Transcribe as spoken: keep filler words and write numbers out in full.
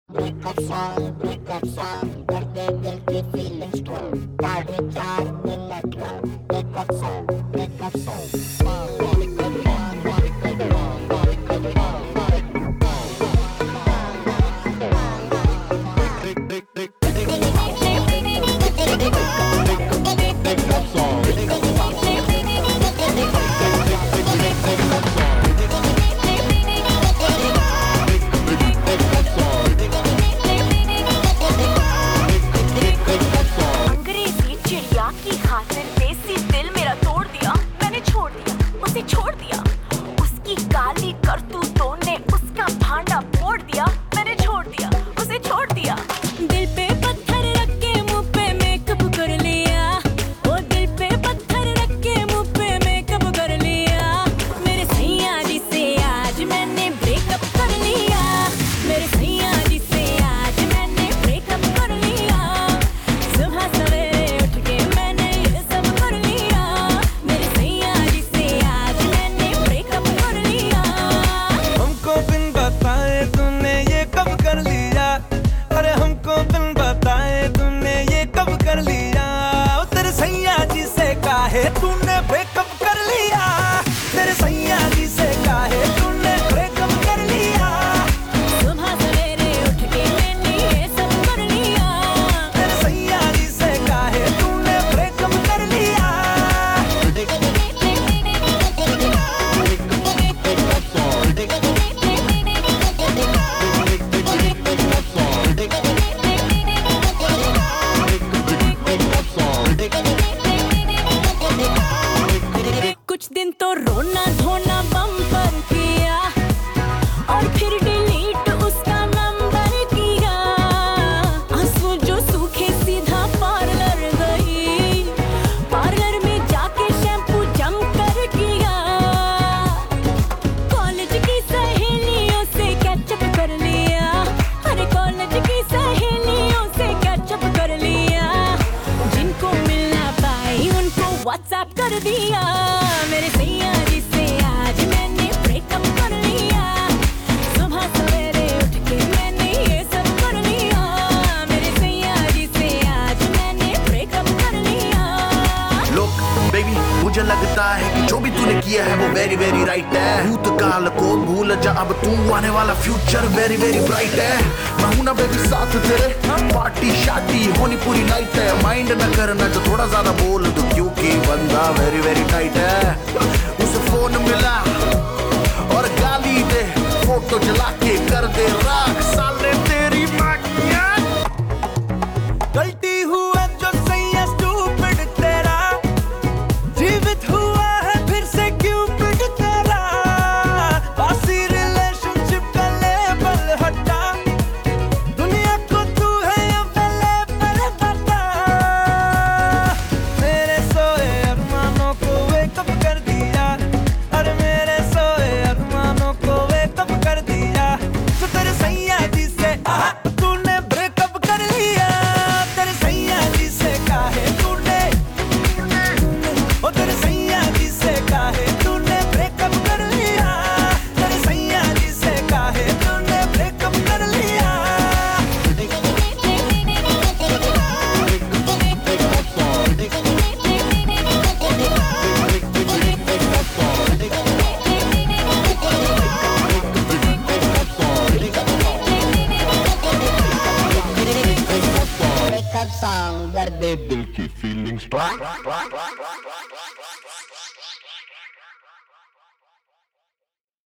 Breakup song, breakup song, दर्द दिल की feelings को साढ़े चार मिनट का breakup song, breakup song. अंग्रेजी चिड़िया की खातिर देसी दिल मेरा तोड़ दिया, मैंने छोड़ दिया, उसे छोड़ दिया। उसकी काली करतूतों ने उसका भांडा फोड़ दिया, मैंने छोड़ दिया, उसे छोड़ दिया। दिल पे पत्थर रख के मुंह पे मेकअप कर लिया, वो दिल पे पत्थर रख के मुंह पे मेकअप कर लिया। मेरे सैया जी से आज मैंने ब्रेकअप कर लिया, मेरे सैया जी से आज मैंने ब्रेकअप कर लिया। सुबह सवेरे उठ के मैंने ये सब कर लिया, मेरे सैया जी से आज मैंने ब्रेकअप कर लिया। हमको बिन बताए तूने ये कब कर लिया, अरे हमको बिन बताए तूने ये कब कर लिया। ओ तेरे सैया जी से काहे तूने ब्रेकअप कर लिया, तेरे सैया जी से काहे तूने ब्रेकअप कर लिया। सुबह सवेरे उठ के मैंने ये सब कर लिया, तेरे सैया जी से काहे तूने ब्रेकअप कर लिया। कुछ दिन तो रोना धोना बम्पर किया और फिर डिलीट उसका नंबर किया। आंसू जो सूखे सीधा पार्लर गई, पार्लर में जाके शैम्पू जम कर किया। कॉलेज की सहेलियों से कैचअप कर लिया, अरे कॉलेज की सहेलियों से कैचअप कर लिया। जिनको मिल ना पाई उनको व्हाट्सएप कर दिया, मेरे सैया जी से आज मैंने ब्रेकअप कर लिया। सुबह सवेरे उठ के मैंने ये सब कर लिया, मेरे सैया जी से आज मैंने ब्रेकअप कर लिया। लोग बेबी मुझे लगता है कि जो भी तूने किया है वो वेरी वेरी राइट है। भूतकाल को भूल जा, अब तू आने वाला फ्यूचर वेरी वेरी ब्राइट है। मैं हूं ना बेबी साथ तेरे, पार्टी शादी होनी पूरी नाइट है। माइंड न करना जो थोड़ा ज्यादा बोल दो, क्योंकि बंदा वेरी वेरी टाइट है। उसे फोन मिला और गाली दे, फोटो जला के कर दे राख साले तेरी माँ की आँख। गलती हुआ जो सैया स्टूपिड तेरा, जीवित हुआ है फिर से क्यूपिड तेरा। बासी रिलेशनशिप का लेबल हटा, दुनिया को तू है अवेलेबल बता। मेरे सोए अरमानों को वेकअप कर दिया, अरे मेरे सोए अरमानों को वेकअप कर दिया। तो तेरे सैया जी से आहा तूने ब्रेकअप कर लिया, तेरे सैया जी से काहे तूने, ओ तेरे सैया जी से काहे तूने ब्रेकअप कर लिया, तेरे सैया जी से काहे तूने ब्रेकअप कर लिया। Breakup song, दर्द दिल की फीलिंग्स